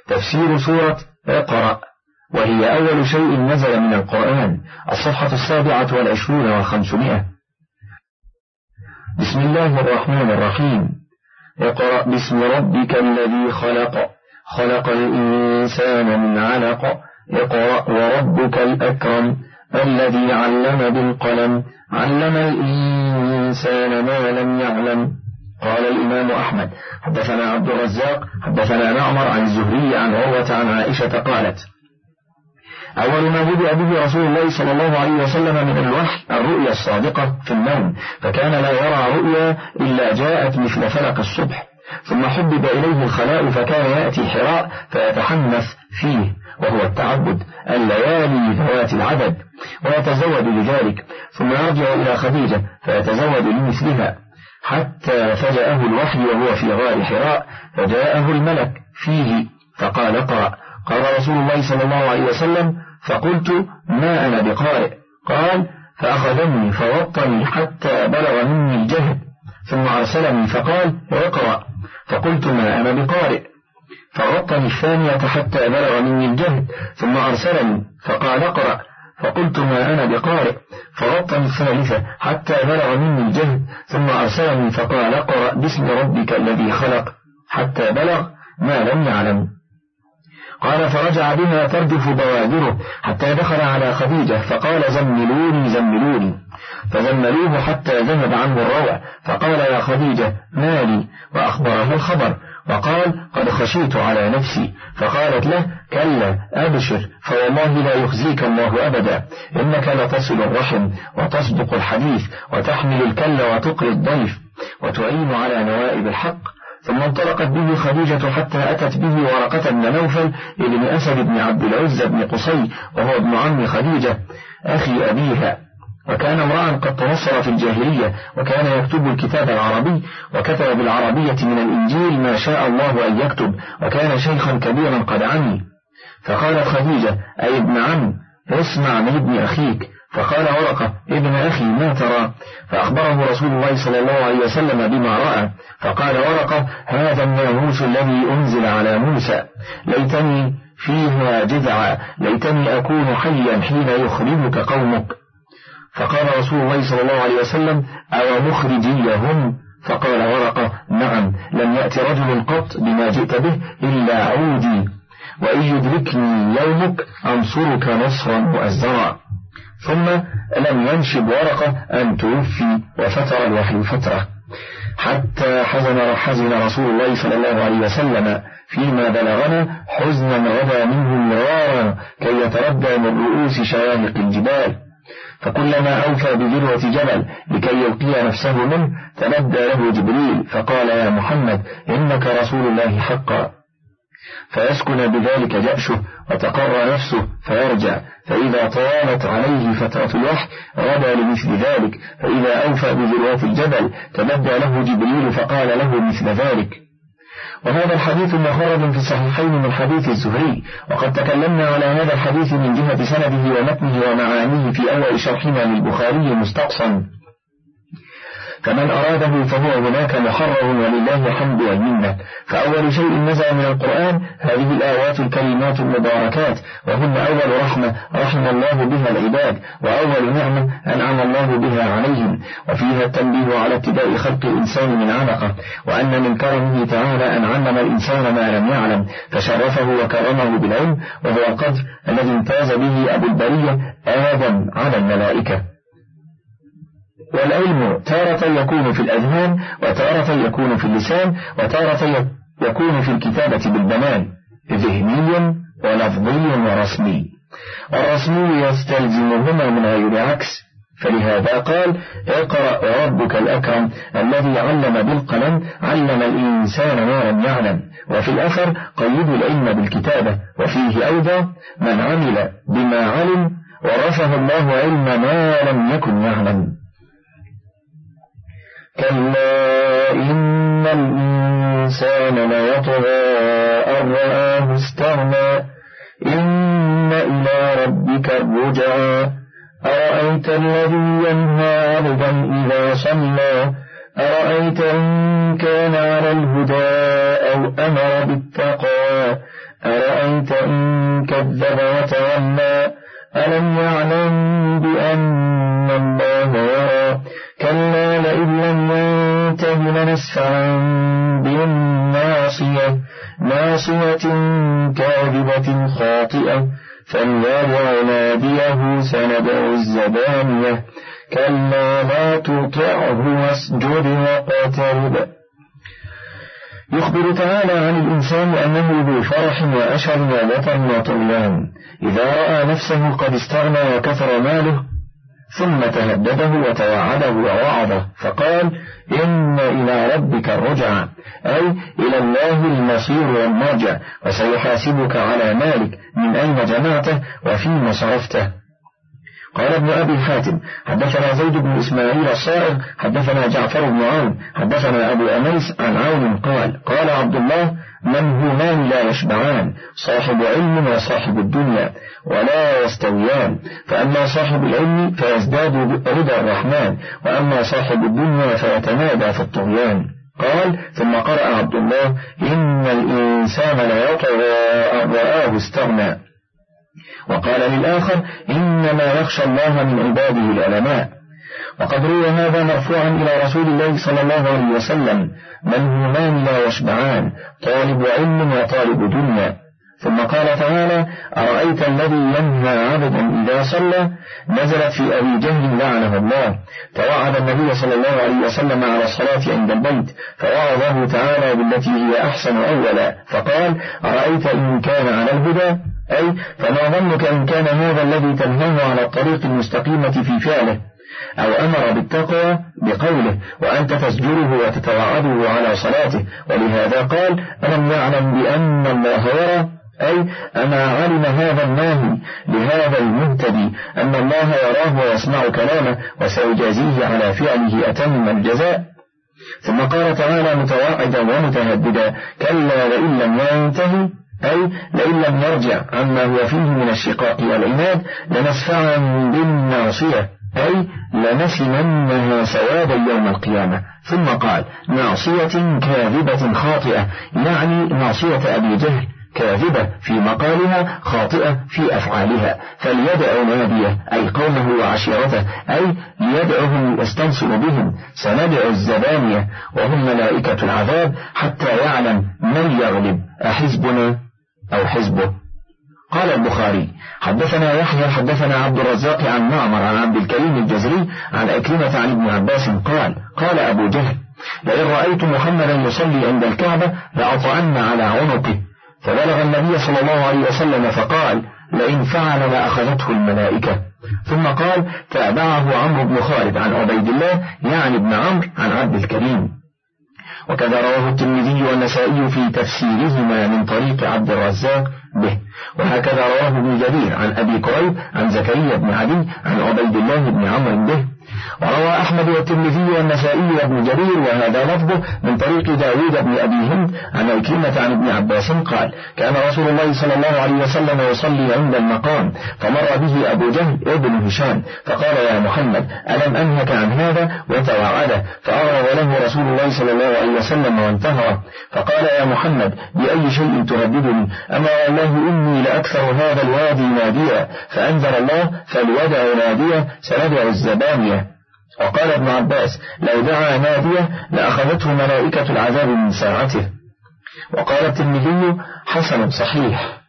تفسير سورة اقرأ، وهي أول شيء نزل من القرآن. الصفحة 27 و500. بسم الله الرحمن الرحيم. اقرأ باسم ربك الذي خلق، خلق الإنسان من علق، اقرأ وربك الأكرم الذي علم بالقلم، علم الإنسان ما لم يعلم. قال الإمام أحمد حدثنا عبد الرزاق حدثنا معمر عن الزهري عن عروة عن عائشة قالت: أول ما بدأ به رسول الله صلى الله عليه وسلم من الوحي الرؤيا الصادقة في النوم، فكان لا يرى رؤيا إلا جاءت مثل فلق الصبح، ثم حبب إليه الخلاء فكان يأتي حراء فيتحنث فيه، وهو التعبد الليالي ذوات العدد، ويتزود لذلك، ثم يرجع إلى خديجة فيتزود لمثلها، حتى فجأه الوحي وهو في غار حراء، فجاءه الملك فيه فقال: اقرأ. قال رسول الله صلى الله عليه وسلم: فقلت: ما أنا بقارئ. قال: فأخذني فوطني حتى بلغ مني الجهد، ثم أرسلني فقال: اقرأ. فقلت: ما أنا بقارئ. فوطني الثانية حتى بلغ مني الجهد، ثم أرسلني فقال: اقرأ. فقلت: ما أنا بقارئ. فوطني الثالثة حتى بلغ مني الجهد، ثم أرسلني فقال: اقرأ باسم ربك الذي خلق، حتى بلغ ما لم يعلم. قال: فرجع بها ترجف بوادره حتى دخل على خديجة فقال: زملوني زملوني. فزملوه حتى ذهب عنه الروع، فقال: يا خديجة ما لي؟ وأخبره الخبر، وقال: قد خشيت على نفسي. فقالت له: كلا أبشر، فوالله لا يخزيك الله أبدا، إنك لتصل الرحم وتصدق الحديث وتحمل الكل وتقري الضيف وتعين على نوائب الحق. ثم انطلقت به خديجة حتى أتت به ورقة بن نوفل ابن أسد بن عبد العزى بن قصي، وهو ابن عم خديجة أخي أبيها، وكان امرأ قد تنصر في الجاهلية، وكان يكتب الكتاب العربي، وكتب بالعربية من الإنجيل ما شاء الله أن يكتب، وكان شيخا كبيرا قد عمي. فقالت خديجة: أي ابن عم، اسمع من ابن أخيك. فقال ورقة: ابن أخي ما ترى؟ فأخبره رسول الله صلى الله عليه وسلم بما رأى. فقال ورقة: هذا الناموس الذي أنزل على موسى، ليتني فيها جذعا، ليتني أكون حيا حين يخرجك قومك. فقال رسول الله صلى الله عليه وسلم: أو مخرجيهم؟ فقال ورقة: نعم، لم يأت رجل قط بما جئت به إلا عودي، وإن يدركني يومك أنصرك نصرا مؤزرا. ثم لم ينشب ورقة أن توفي، وفتر الوحي فترة، حتى حزن رسول الله صلى الله عليه وسلم فيما بلغنا حزنا غدا منه مرارا كي يتردى من رؤوس شواهق الجبال، فكلما أوفى بذروة جبل لكي يلقي نفسه منه تنادى له جبريل فقال: يا محمد إنك رسول الله حقا، فيسكن بذلك جأشه وتقر نفسه فيرجع، فإذا طالت عليه فترة الوحي غدا لمثل ذلك، فإذا أوفى بذروة الجبل تنادى له جبريل فقال له مثل ذلك. وهذا الحديث مخرج في الصحيحين من حديث الزهري، وقد تكلمنا على هذا الحديث من جهة سنده ومتنه ومعانيه في أول شرحنا للبخاري مستقصا، فمن أراده فهو هناك محرر ولله الحمد والمنة. فأول شيء نزل من القرآن هذه الآيات الكريمات المباركات، وهن أول رحمة رحم الله بها العباد، وأول نعمة أنعم الله بها عليهم، وفيها التنبيه على ابتداء خلق الإنسان من علقة، وأن من كرمه تعالى أن علم الإنسان ما لم يعلم، فشرفه وكرمه بالعلم، وهو القدر الذي امتاز به أبو البرية آدم على الملائكة. والعلم تارة يكون في الأذهان، وتارة يكون في اللسان، وتارة يكون في الكتابة بالبنان، ذهني ولفظي ورسمي، والرسمي يستلزمهما من غير عكس. فلهذا قال: اقرأ وربك الأكرم الذي علم بالقلم علم الإنسان ما لم يعلم. وفي الأثر: قيدوا العلم بالكتابة. وفيه أيضا: من عمل بما علم ورثه الله علم ما لم يكن يعلم. كلا إن الإنسان ليطغى أن رآه استغنى إن إلى ربك الرجعى أرأيت الذي ينهى عبدا إذا صلى أرأيت إن كان على الهدى أو أمر بالتقى كذب وتولى ألم يعلم بأن الله يرى كلا لئن لم ينته لنسفعا بالناصية ناصية كاذبة خاطئة فليدع ناديه سندع الزبانية كلا لا تطعه واسجد واقترب. يخبر تعالى عن الإنسان أنه ذو فرح وأشر ووطن وطغيان إذا رأى نفسه قد استغنى وكثر ماله ثم تهدده وتوعده ووعظه فقال إن إلى ربك الرجع أي إلى الله المصير والمرجع وسيحاسبك على مالك من أين جمعته وفيما صرفته. قال ابن أبي حاتم حدثنا زيد بن إسماعيل الصائغ حدثنا جعفر بن عون حدثنا أبو أنيس عن عون قال عبد الله منهومان لا يشبعان صاحب علم وصاحب الدنيا ولا يستويان فأما صاحب العلم فيزداد رضا الرحمن وأما صاحب الدنيا فيتمادى في الطغيان. قال ثم قرأ عبد الله إن الإنسان ليطغى أن رآه استغنى. وقال للآخر إنما يخشى الله من عباده العلماء. وقد روى هذا مرفوعا إلى رسول الله صلى الله عليه وسلم منهومان لا يشبعان طالب علم وطالب دنيا. ثم قال تعالى أرأيت الذي ينهى عبدا إذا صلى نزلت في أبي جهل لعنه الله توعد النبي صلى الله عليه وسلم على الصلاة عند البيت فوعظه تعالى بالتي هي أحسن أولا فقال أرأيت إن كان على الهدى أي فما ظنك إن كان هذا الذي تنهاه على الطريق المستقيمة في فعله أو أمر بالتقوى بقوله وأنت تسجره وتتوعده على صلاته. ولهذا قال ألم يعلم بأن الله يرى أي أما علم هذا الناهي لهذا المهتدي أن الله يراه ويسمع كلامه وسيجازيه على فعله أتم الجزاء. ثم قال تعالى متوعدا ومتهددا كلا لئن لم ينتهي أي لئن لم يرجع عما هو فيه من الشقاق والعناد لنسفعا بالناصية أي لنسمنها سوادا يوم القيامة. ثم قال ناصية كاذبة خاطئة يعني ناصية أبي جهل كاذبة في مقالها خاطئة في أفعالها فليدع ناديه أي قومه وعشيرته أي ليدعهم يستنصر بهم سندع الزبانية وهم ملائكة العذاب حتى يعلم من يغلب أحزبنا أو حزبه. قال البخاري حدثنا يحيى حدثنا عبد الرزاق عن معمر عن عبد الكريم الجزري عن أكرمة عن ابن عباس قال أبو جهل لئن رأيت محمدا يصلي عند الكعبة لأطعن على عنقه فبلغ النبي صلى الله عليه وسلم فقال لئن فعل لأخذته الملائكة. ثم قال تابعه عمرو بن خالد عن عبيد الله يعني ابن عمرو عن عبد الكريم. وكذا رواه الترمذي والنسائي في تفسيرهما من طريق عبد الرزاق به. وهكذا رواه ابن جرير عن أبي كريب عن زكريا بن عدي عن عبيد الله بن عمرو به. وروى أحمد والترمذي والنسائي وابن جرير وهذا لفظه من طريق داود بن أبي هند عن أكرمة عن ابن عباس قال كان رسول الله صلى الله عليه وسلم يصلي عند المقام فمر به أبو جهل ابن هشام فقال يا محمد ألم أنهك عن هذا وتوعده فأعرض له رسول الله صلى الله عليه وسلم وانتهره فقال يا محمد بأي شيء تهددني أما والله إني لأكثر هذا الوادي ناديا فأنزل الله فليدع ناديه سندع الزبانية. وقال ابن عباس لو دعا ناديه لأخذته ملائكة العذاب من ساعته. وقال الترمذي حسن صحيح.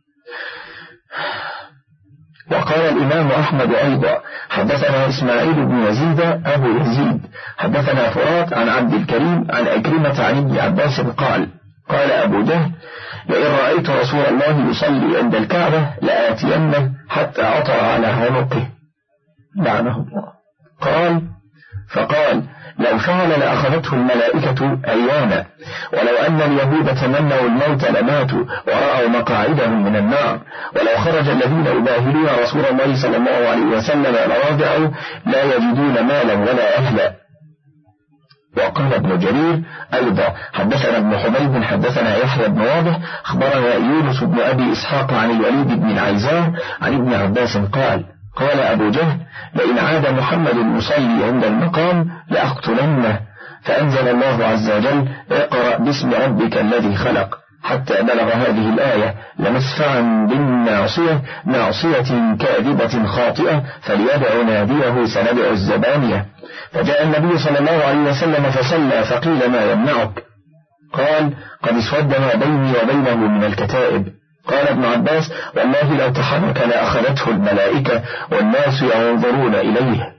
وقال الإمام أحمد أيضا حدثنا إسماعيل بن يزيد أبو يزيد حدثنا فرات عن عبد الكريم عن أكرمة عن ابن عباس قال أبو جهل لئن رأيت رسول الله يصلي عند الكعبة لآتينه حتى عطر على عنقه لعنه الله. فقال لو فعل لأخذته الملائكة أيانا ولو أن اليهود تمنوا الموت لماتوا ورأوا مقاعدهم من النار ولو خرج الذين يباهلون رسول الله صلى الله عليه وسلم لرجعوا لا يجدون مالا ولا أهلا. وقال ابن جرير أيضا حدثنا ابن حبيب حدثنا يحيى بن واضح أخبرنا يونس بن أبي إسحاق عن الوليد بن العيزار عن ابن عباس قال أبو جهل لئن عاد محمد يصلي عند المقام لأقتلنه فأنزل الله عز وجل اقرأ باسم ربك الذي خلق حتى بلغ هذه الآية: لمسفعا بالناصية ناصية كاذبة خاطئة فليدع ناديه سندع الزبانية. فجاء النبي صلى الله عليه وسلم فصلى، فقيل: ما يمنعك؟ قال: قد اسود ما بيني وبينه من الكتائب. قال ابن عباس: والله لو تحرك لأخذته الملائكة والناس ينظرون إليه.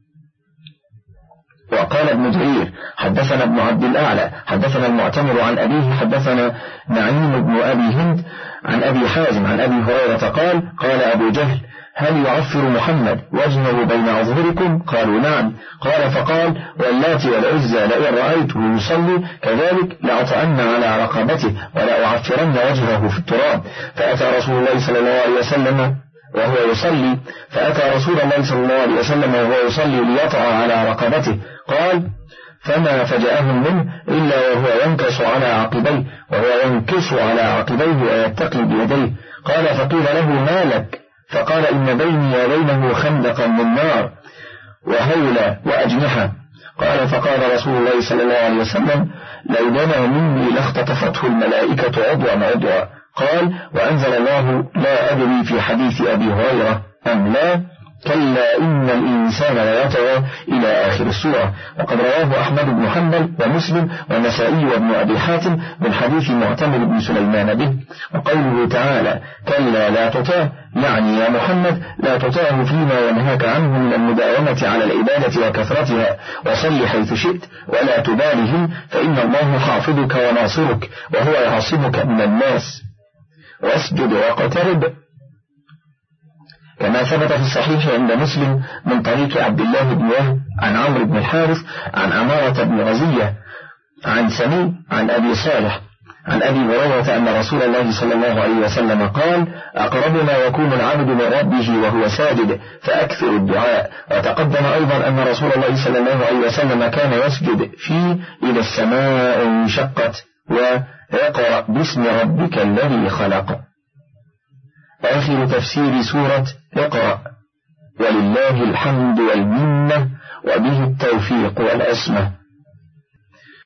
وقال ابن جرير: حدثنا ابن عبد الأعلى حدثنا المعتمر عن أبيه حدثنا نعيم بن أبي هند عن أبي حازم عن أبي هريرة قال: قال أبو جهل: هل يعفر محمد وجهه بين أظهركم؟ قالوا: نعم. قال: فقال: واللات والعزى لئن رأيته يصلي كذلك لأطأن على رقبته ولأعفرن وجهه في التراب. فأتى رسول الله صلى الله عليه وسلم وهو يصلي ليطأ على رقبته. قال: فما فجأهم منه إلا وهو ينكص على عقبيه ويتقي بيديه. قال: فقيل له: ما لك؟ فقال: إن بيني وبينه خندقا من نار وهولا وأجنحة. قال: فقال رسول الله صلى الله عليه وسلم: لو دنا مني لاختطفته الملائكة عضوا. قال: وأنزل الله: لا أدري في حديث أبي هريرة أم لا، كلا إن الإنسان ليطغى إلى آخر السورة. وقد رواه أحمد بن حنبل ومسلم والنسائي وابن أبي حاتم من حديث معتمر بن سليمان به. وقوله تعالى: كلا لا تطع، يعني يا محمد لا تطعه فيما ينهاك عنه من المداومة على العبادة وكثرتها، وصل حيث شئت ولا تبالهم، فإن الله حافظك وناصرك وهو يعصمك من الناس. واسجد واقترب، كما ثبت في الصحيح عند مسلم من طريق عبد الله بن وهب عن عمرو بن الحارث عن عمارة بن غزية عن سمي عن أبي صالح عن أبي هريرة أن رسول الله صلى الله عليه وسلم قال: أقرب ما يكون العبد من ربه وهو ساجد فأكثر الدعاء. وتقدم أيضا أن رسول الله صلى الله عليه وسلم كان يسجد فيه إذا السماء انشقت ويقرأ باسم ربك الذي خلق. آخر تفسير سورة اقرأ، ولله الحمد والمنة وبه التوفيق والعصمة.